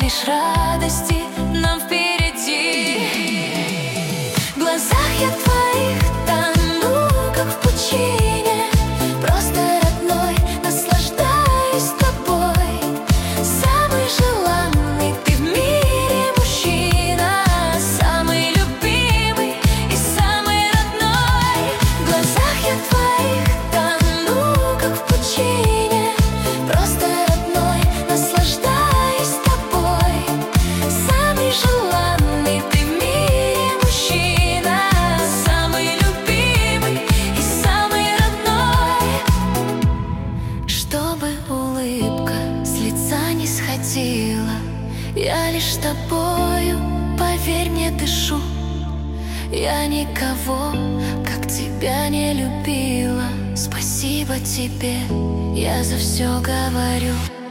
лишь радости нам впереди. В глазах я твоих тону, как в пучине. Просто родной, наслаждаюсь тобой. Самый желанный ты в мире мужчина, самый любимый и самый родной. В глазах я твоих тону, как в пучине. Просто родной, наслаждаюсь тобой. Самый желанный ты в мире мужчина, самый любимый и самый родной. Чтобы улыбка с лица не сходила, я лишь тобою, поверь мне, дышу. Я никого, как тебя, не любила. Спасибо тебе, я за все говорю.